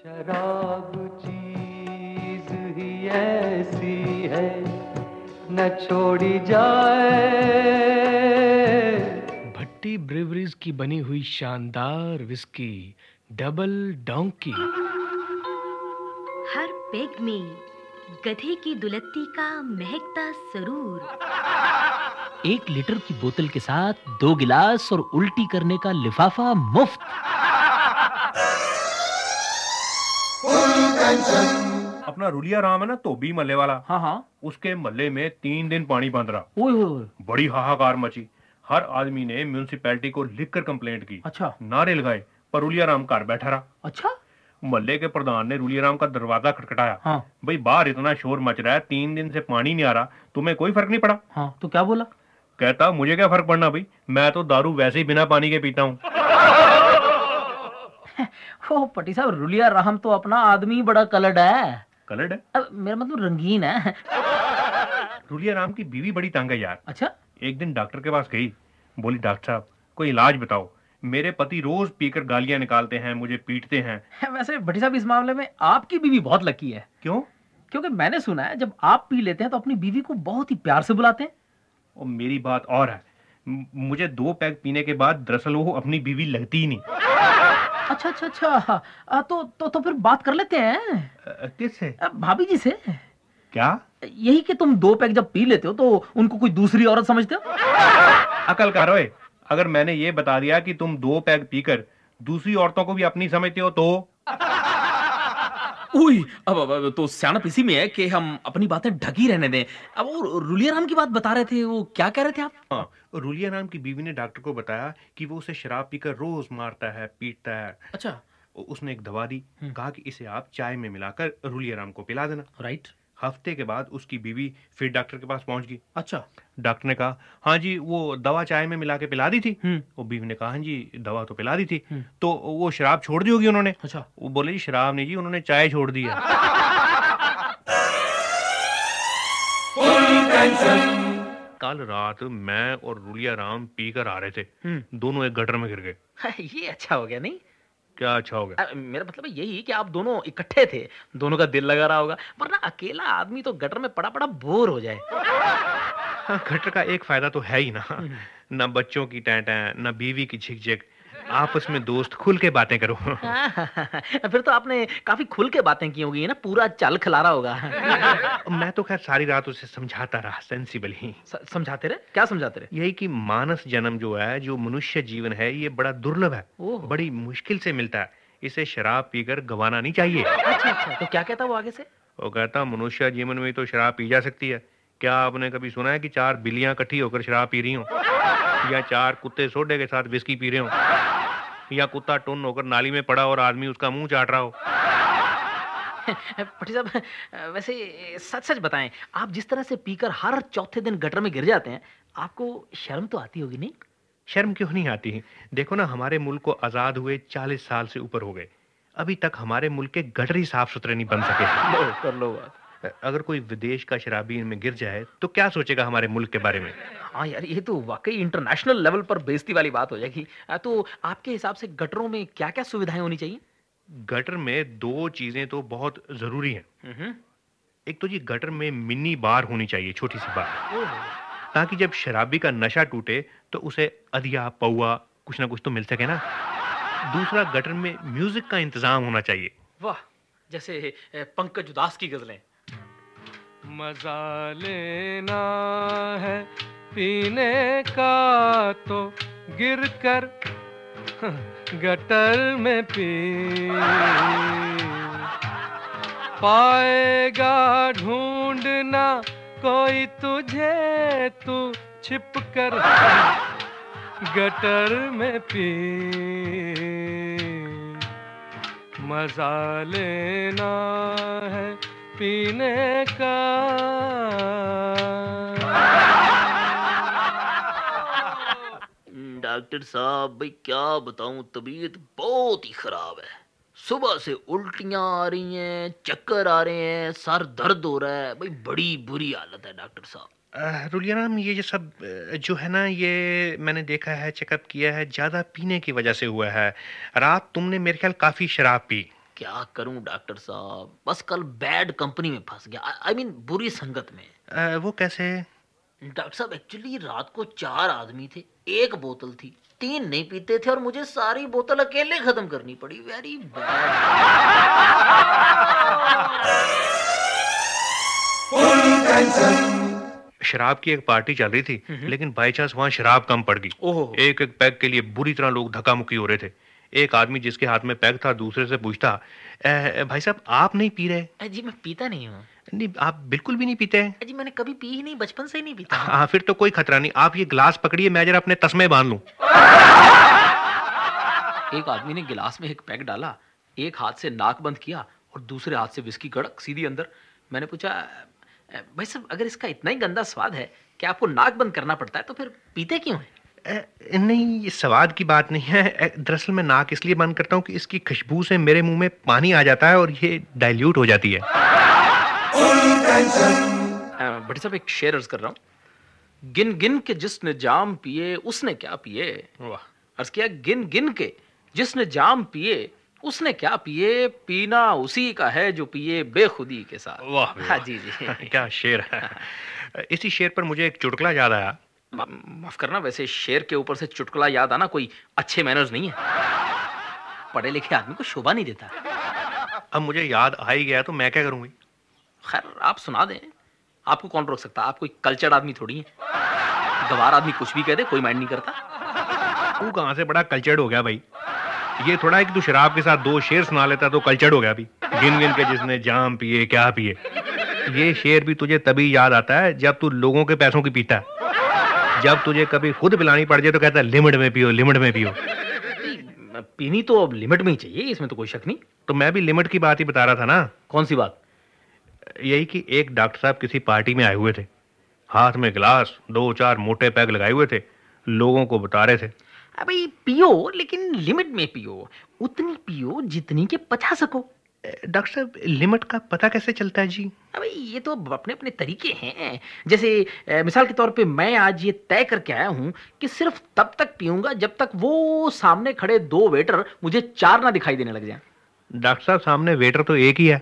शराब चीज ही ऐसी है न छोड़ी जाए। भट्टी ब्रेवरीज की बनी हुई शानदार विस्की डबल डोंकी। हर पेग में गधे की दुलत्ती का महकता सरूर। 1 लीटर की बोतल के साथ 2 गिलास और उल्टी करने का लिफाफा मुफ्त। अपना रुलिया राम है ना, धोबी मल्ले वाला। हाँ हाँ। उसके मल्ले में 3 दिन पानी बंद रहा। ओए होए। बड़ी हाहाकार मची। हर आदमी ने म्यूनिसिपैलिटी को लिखकर कंप्लेंट की। अच्छा। नारे लगाए, पर रुलिया राम घर बैठा रहा। अच्छा। मल्ले के प्रधान ने रुलिया राम का दरवाजा खटखटाया। हाँ। भाई बाहर इतना शोर मच रहा है, 3 दिन से पानी नहीं आ रहा, तुम्हें कोई फर्क नहीं पड़ा? हाँ, तो क्या बोला? कहता मुझे क्या फर्क पड़ना भाई, मैं तो दारू वैसे ही बिना पानी के पीता हूँ। ओ पटी साहब, रुलिया राम तो अपना आदमी बड़ा कलर्ड है। कलर्ड है? मेरा मतलब रंगीन है। रुलिया राम की बीवी बड़ी तंग है यार। अच्छा। एक दिन डॉक्टर के पास गई, बोली डॉक्टर साहब कोई इलाज बताओ, मेरे पति रोज पीकर गालियां निकालते हैं, मुझे पीटते हैं। वैसे भट्टी साहब, इस मामले में आपकी बीवी बहुत लकी है। क्यों? क्योंकि मैंने सुना है जब आप पी लेते हैं तो अपनी बीवी को बहुत ही प्यार से बुलाते हैं। और मेरी बात और है, मुझे 2 पैग पीने के बाद दरअसल वो अपनी बीवी लगती ही नहीं। अच्छा अच्छा अच्छा। तो फिर बात कर लेते हैं। किससे? भाभी जी से। क्या? यही कि तुम 2 पैग जब पी लेते हो तो उनको कोई दूसरी औरत समझते हो। अकल कर ओए, अगर मैंने ये बता दिया कि तुम 2 पैग पीकर दूसरी औरतों को भी अपनी समझते हो तो? उई, अब तो सियाणप इसी में है कि हम अपनी बातें ढकी रहने दें। अब वो रुलिया राम की बात बता रहे थे, वो क्या कह रहे थे आप? हाँ, रुलिया नाम की बीवी ने डॉक्टर को बताया कि वो उसे शराब पीकर रोज मारता है, पीटता है। अच्छा। उसने एक दवा दी, कहा कि इसे आप चाय में मिलाकर रुलिया राम को पिला देना। राइट। हफ्ते के बाद उसकी बीवी फिर डॉक्टर के पास पहुंच गई। अच्छा। डॉक्टर ने कहा हाँ जी, वो दवा चाय में मिला के पिला दी थी। हम्म। वो बीवी ने कहा हाँ जी, दवा तो पिला दी थी, तो वो शराब छोड़ दी होगी उन्होंने। अच्छा। वो बोले जी शराब नहीं जी, उन्होंने चाय छोड़ दी है। कल रात मैं और रुलिया राम पीकर आ रहे थे, दोनों एक गटर में गिर गए। ये अच्छा हो गया नहीं? क्या अच्छा हो गया? मेरा मतलब यही कि आप दोनों इकट्ठे थे, दोनों का दिल लगा रहा होगा, वरना अकेला आदमी तो गटर में पड़ा पड़ा बोर हो जाए। हाँ, गटर का एक फायदा तो है ही ना, ना बच्चों की टैं ना बीवी की झिक-झिक, आपस में दोस्त खुल के बातें करो। फिर तो आपने काफी खुल के बातें की होगी ना, पूरा चाल खिलारा होगा। मैं तो खैर सारी रात उसे समझाता रहा, सेंसिबल ही। समझाते रहे? क्या समझाते रहे? यही कि मानस जन्म जो है, जो मनुष्य जीवन है, ये बड़ा दुर्लभ है, बड़ी मुश्किल से मिलता है, इसे शराब पीकर गंवाना नहीं चाहिए। अच्छा अच्छा, तो क्या कहता वो आगे से? वो कहता मनुष्य जीवन में तो शराब पी जा सकती है, क्या आपने कभी सुना है कि 4 बिल्लियां इकट्ठी होकर शराब पी रही हो, या 4 कुत्ते सोडे के साथ विस्की पी रहे हो, या कुत्ता टुन होकर नाली में पड़ा और आदमी उसका मुंह चाट रहा हो। पटी साहब, वैसे सच सच बताएं, आप जिस तरह से पीकर हर चौथे दिन गटर में गिर जाते हैं, आपको शर्म तो आती होगी नहीं? शर्म क्यों नहीं आती? देखो ना, हमारे मुल्क को आजाद हुए 40 साल से ऊपर हो गए, अभी तक हमारे मुल्क के गटर ही साफ सुथरे नहीं बन सके। लो कर लो बात। अगर कोई विदेश का शराबी इनमें गिर जाए तो क्या सोचेगा हमारे मुल्क के बारे में? हाँ यार, ये तो वाकई इंटरनेशनल लेवल पर बेइज्जती वाली बात हो जाएगी। तो आपके हिसाब से गटरों में क्या-क्या सुविधाएं होनी चाहिए? गटर में 2 चीजें तो बहुत जरूरी हैं। एक तो जी गटर में मिनी बार होनी चाहिए, छोटी सी बार, ताकि जब शराबी का नशा टूटे तो उसे अधिया पौआ कुछ ना कुछ तो मिल सके ना। दूसरा, गटर में म्यूजिक का इंतजाम होना चाहिए। वाह, जैसे पंकज उदास की गजलें। मजा लेना है पीने का तो गिर कर गटर में पी, पाएगा ढूंढना कोई तुझे, तू छिप कर गटर में पी, मजा लेना है पीने का। डॉक्टर साहब, भाई क्या बताऊं, तबीयत बहुत ही खराब है। सुबह से उल्टियां आ रही हैं, चक्कर आ रहे हैं, सर दर्द हो रहा है, भाई बड़ी बुरी हालत है डॉक्टर साहब। रुलिया राम, ये जो सब जो है ना, ये मैंने देखा है, चेकअप किया है, ज्यादा पीने की वजह से हुआ है। रात तुमने मेरे ख्याल काफी शराब पी। क्या करूं डॉक्टर साहब, बस कल बैड कंपनी में फंस गया। आई मीन बुरी संगत में। वो कैसे? डॉक्टर साहब एक्चुअली रात को 4 आदमी थे, 1 बोतल थी, 3 नहीं पीते थे और मुझे सारी बोतल अकेले खत्म करनी पड़ी। Very bad. शराब की एक पार्टी चल रही थी, लेकिन बाई चांस वहां शराब कम पड़ गई। एक एक पैग के लिए बुरी तरह लोग धक्का मुक्की हो रहे थे। एक आदमी जिसके हाथ में पैग था दूसरे से पूछता, भाई साहब आप नहीं पी रहे? जी मैं पीता नहीं हूँ। नहीं, आप बिल्कुल भी नहीं पीते हैं? जी मैंने कभी पी ही नहीं, बचपन से ही नहीं पीता। हाँ, फिर तो कोई खतरा नहीं। आप ये गिलास पकड़िए, मैं जरा अपने तस्मे बांध लूं। एक आदमी ने गिलास में एक पैग डाला, एक हाथ से नाक बंद किया और दूसरे हाथ से विस्की गड़क सीधी अंदर। मैंने पूछा, भाई साहब अगर इसका इतना ही गंदा स्वाद है कि आपको नाक बंद करना पड़ता है तो फिर पीते क्यों हैं? नहीं, ये स्वाद की बात नहीं है। दरअसल मैं नाक इसलिए बंद करता हूँ कि इसकी खुशबू से मेरे मुंह में पानी आ जाता है और ये डाइल्यूट हो जाती है। बड़े साहब एक शेर अर्ज कर रहा हूँ। गिन गिन के जिसने जाम पिए उसने क्या पिए। वाह। अर्ज किया, गिन गिन के जिसने जाम पिए उसने क्या पिए, पीना उसी का है जो पिए बेखुदी के साथ। वाह। हाँ जी जी। क्या शेर है। इसी शेर पर मुझे एक चुटकुला याद आया। माफ करना, वैसे शेर के ऊपर से चुटकुला याद आना कोई अच्छे मैनर्स नहीं है। पढ़े लिखे आदमी को शोभा नहीं देता। अब मुझे याद आ ही गया तो मैं क्या करूंगी? खैर आप सुना दें, आपको कौन रोक सकता। आप कोई कल्चर्ड आदमी थोड़ी है। गवार आदमी कुछ भी कह दे, कोई माइंड नहीं करता। तू कहां से बड़ा कल्चर्ड हो गया भाई? ये थोड़ा है कि तू शराब के साथ 2 शेर सुना लेता तो कल्चर्ड हो गया अभी। गिन गिन के जिसने जाम पिए क्या पिए। ये शेर भी तुझे तभी याद आता है जब तू लोगों के पैसों की पीता है। जब तुझे कभी खुद पिलानी पड़ जाए तो कहता है लिमिट में पियो, लिमिट में पियो। पीनी तो अब लिमिट में ही चाहिए, इसमें तो कोई शक नहीं। तो मैं भी लिमिट की बात ही बता रहा था ना। कौन सी बात? यही कि एक डॉक्टर साहब किसी पार्टी में आए हुए थे, हाथ में गिलास, 2-4 मोटे पैग लगाए हुए थे, लोगों को बता रहे थे, अबे पियो लेकिन लिमिट में पियो, उतनी पियो जितनी के पचा सको। डॉक्टर साहब लिमिट का पता कैसे चलता है जी? अबे ये तो अपने अपने तरीके हैं। जैसे मिसाल के तौर पे मैं आज ये तय करके आया हूं कि सिर्फ तब तक पीऊंगा जब तक वो सामने खड़े 2 वेटर मुझे 4 ना दिखाई देने लग जाएं। डॉक्टर साहब सामने वेटर तो एक ही है।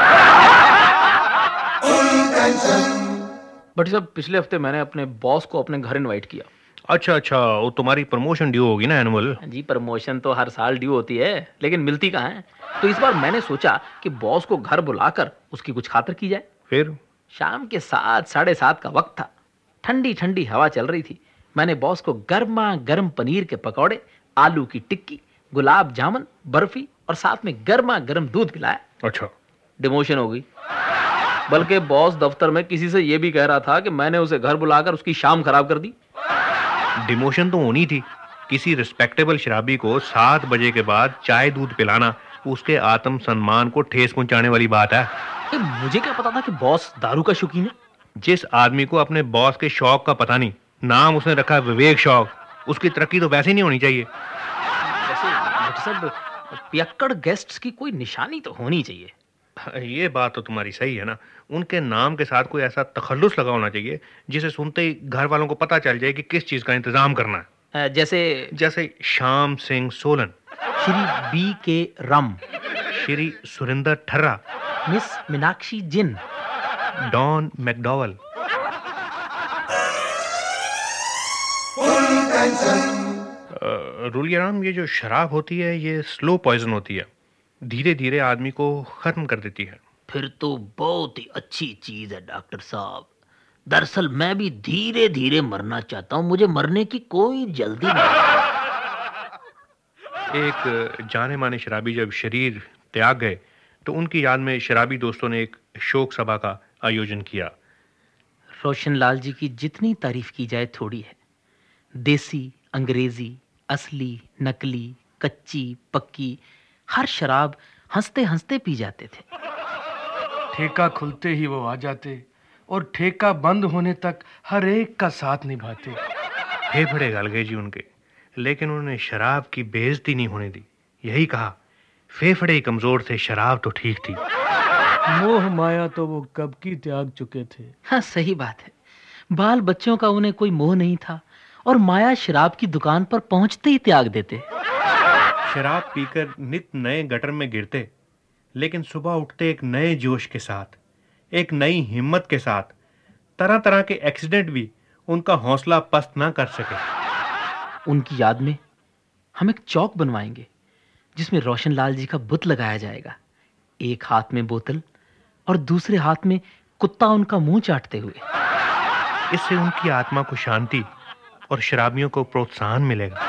बट साहब पिछले हफ्ते मैंने अपने बॉस को अपने घर इनवाइट किया। अच्छा, वो तुम्हारी प्रमोशन ड्यू होगी ना एनुअल? जी प्रमोशन तो हर साल ड्यू होती है, लेकिन मिलती कहाँ है। तो इस बार मैंने सोचा कि बॉस को घर बुलाकर उसकी कुछ खातिर की जाए। फिर शाम के 7-7:30 का वक्त था, ठंडी ठंडी हवा चल रही थी। मैंने बॉस को गर्मा गर्म पनीर के पकौड़े, आलू की टिक्की, गुलाब जामुन, बर्फी और साथ में गर्मा गर्म दूध पिलाया। अच्छा, डिमोशन हो गई। बल्कि बॉस दफ्तर में किसी से यह भी कह रहा था कि मैंने उसे घर बुलाकर उसकी शाम खराब कर दी। डिमोशन तो होनी थी। किसी रिस्पेक्टेबल शराबी को 7 बजे के बाद चाय दूध पिलाना उसके आत्म सम्मान को ठेस पहुंचाने वाली बात है। मुझे क्या पता था कि बॉस दारू का शौकीन है। जिस आदमी को अपने बॉस के शौक का पता नहीं, नाम उसने रखा विवेक शौक, उसकी तरक्की तो वैसे ही नहीं होनी चाहिए। सब पियक्कड़ गेस्ट्स की कोई निशानी तो होनी चाहिए। ये बात तो तुम्हारी सही है ना। उनके नाम के साथ कोई ऐसा तखल्लुस लगा होना चाहिए जिसे सुनते ही घर वालों को पता चल जाए कि किस चीज का इंतजाम करना है। जैसे श्याम सिंह सोलन, श्री B.K. रम, श्री सुरिंदर ठर्रा, miss Meenakshi gin, Don McDowell. Ruliaram, ये जो शराब होती है ये स्लो पॉइजन होती है, धीरे धीरे आदमी को खत्म कर देती है। फिर तो बहुत ही अच्छी चीज है डॉक्टर साहब। दरअसल मैं भी धीरे धीरे मरना चाहता हूं, मुझे मरने की कोई जल्दी नहीं। एक जाने माने शराबी जब शरीर त्याग गए तो उनकी याद में शराबी दोस्तों ने एक शोक सभा का आयोजन किया। रोशनलाल जी की जितनी तारीफ की जाए थोड़ी है। देसी, अंग्रेजी, असली, नकली, कच्ची, पक्की, हर शराब हंसते हंसते पी जाते थे। ठेका खुलते ही वो आ जाते और ठेका बंद होने तक हर एक का साथ निभाते। फेफड़े गल गए जी उनके, लेकिन उन्होंने शराब की बेइज्जती नहीं होने दी। यही कहा, फेफड़े कमजोर थे, शराब तो ठीक थी। मोह माया तो वो कब की त्याग चुके थे। हाँ सही बात है। बाल बच्चों का उन्हें कोई मोह नहीं था और माया शराब की दुकान पर पहुंचते ही त्याग देते। शराब पीकर नित नए गटर में गिरते, लेकिन सुबह उठते एक नए जोश के साथ, एक नई हिम्मत के साथ तरह तरह के एक्सीडेंट भी उनका हौसला पस्त ना कर सके। उनकी याद में हम एक चौक बनवाएंगे जिसमें रोशन लाल जी का बुत लगाया जाएगा, एक हाथ में बोतल और दूसरे हाथ में कुत्ता उनका मुंह चाटते हुए। इससे उनकी आत्मा को शांति और शराबियों को प्रोत्साहन मिलेगा।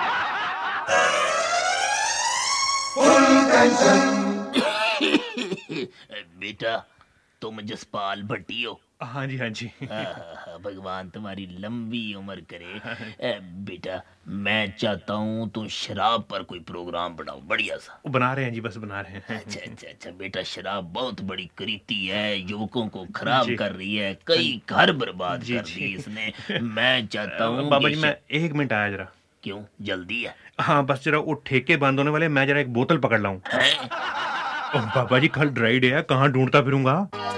बेटा, तुम जसपाल भट्टी हो? हाँ जी, हाँ जी। भगवान तुम्हारी लंबी उम्र करे। बेटा, मैं चाहता हूँ तुम शराब पर कोई प्रोग्राम बनाओ, बढ़िया सा। बना रहे हैं जी, बस बना रहे हैं। अच्छा बेटा, शराब बहुत बड़ी करीती है, युवकों को खराब कर रही है, कई घर बर्बाद कर दी इसने। मैं चाहता हूँ बाबा जी, मैं 1 मिनट आया जरा। क्यों, जल्दी है? हाँ, बस जरा वो ठेके बंद होने वाले, मैं जरा एक बोतल पकड़ लाऊं। बाबा जी, कल ड्राई डे है, कहाँ ढूंढता फिरूंगा।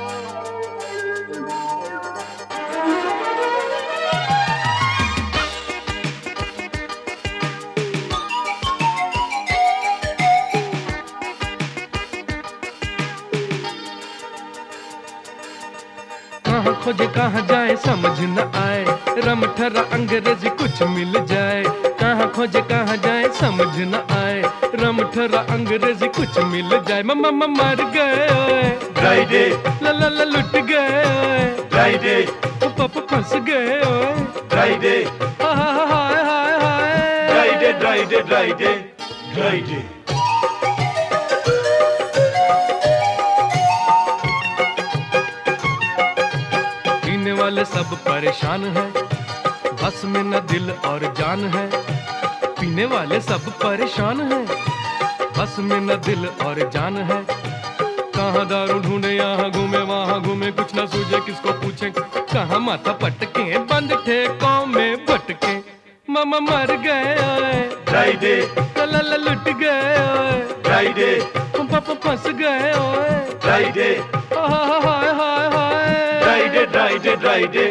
कहाँ खोजे कहाँ जाए समझ न आए, रम ठरा अंग्रेजी कुछ मिल जाए। कहाँ खोजे कहाँ जाए समझ न आए, रम ठरा अंग्रेजी कुछ मिल जाए। मम्मा मर गए ओए ड्राई डे, ला ला ला लुट गए ओए ड्राई डे, पापा फंस गए ओए ड्राई डे, हाय हाय हाय dry day, dry day, dry day, dry day. पीने वाले सब परेशान हैं, बस में न दिल और जान है। पीने वाले सब परेशान हैं, बस में न दिल और जान है। कहाँ दारू ढूंढे, यहाँ घूमे वहाँ घूमे, कुछ न सूझे किसको पूछे। कहाँ माथा पटके, बंद ठेकों में भटके। मामा मर गए ओए ड्राई डे, ला ला लुट गए ओए ड्राई डे, पापा फंस गए ओए ड्राई डे, हाय हाय हाय dry day, dry day, dry day.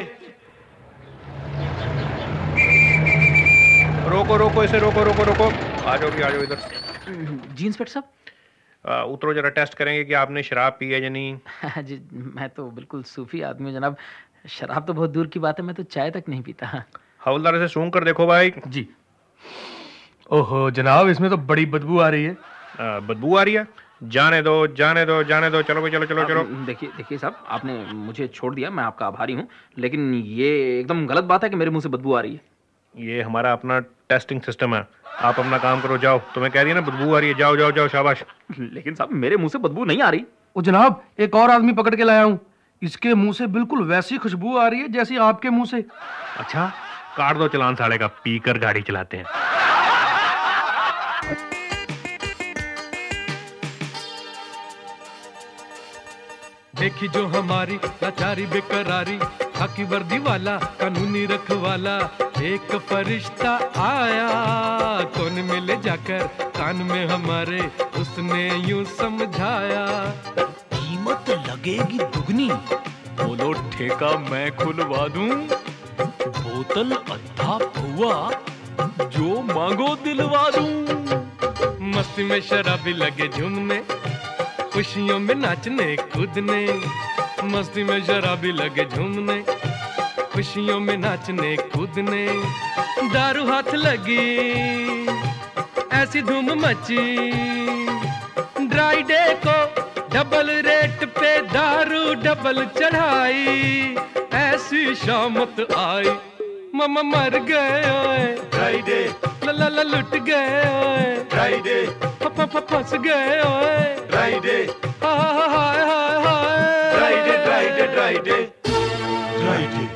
रोको रोको, इसे रोको रोको रोको। आ जाओ इधर। जी इंस्पेक्टर साहब। उतरो, जरा टेस्ट करेंगे कि आपने शराब पी है या नहीं। जी, मैं तो बिल्कुल सूफी आदमी हूँ जनाब, शराब तो बहुत दूर की बात है, मैं तो चाय तक नहीं पीता। हवलदार, से सूंघ कर देखो भाई। जी। ओहो जनाब, इसमें तो बड़ी बदबू आ रही है। बदबू आ रही है? जाने दो जाने दो जाने दो, चलो भाई चलो चलो चलो। देखिए साहब, आपने मुझे छोड़ दिया, मैं आपका आभारी हूँ, लेकिन ये एकदम गलत बात है कि मेरे मुंह से बदबू आ रही है। ये हमारा अपना टेस्टिंग सिस्टम है, आप अपना काम करो, जाओ। तुम्हें कह दिया ना बदबू आ रही है, जाओ जाओ जाओ, शाबाश। लेकिन साहब, मेरे मुंह से बदबू नहीं आ रही। ओ जनाब, एक और आदमी पकड़ के लाया हूँ, इसके मुंह से बिल्कुल वैसी खुशबू आ रही है जैसी आपके मुंह से। अच्छा, काट दो चलान साले का, पीकर गाड़ी चलाते हैं। देखी जो हमारी लाचारी बेकरारी, खाकी वर्दी वाला कानूनी रखवाला, एक फरिश्ता आया कौन मिले जाकर कान में हमारे, उसने यूं समझाया कीमत लगेगी दुगनी, बोलो ठेका मैं खुलवा दूं, बोतल अद्धा हुआ जो मांगो दिलवा दूं। मस्ती में शराबी लगे झूमने, खुशियों में नाचने कूदने, मस्ती में शराबी लगे झूमने, खुशियों में नाचने कूदने। दारू हाथ लगी ऐसी धूम मची, ड्राई डे को डबल रेट पे दारू डबल चढ़ाई, ऐसी शामत आई मामा मर गए ओए ड्राई डे, ला ला ला लुट गए ओए ड्राई डे, फंस गए ओए ड्राई डे, हाय हाय हाय dry day, dry day, dry day, dry day.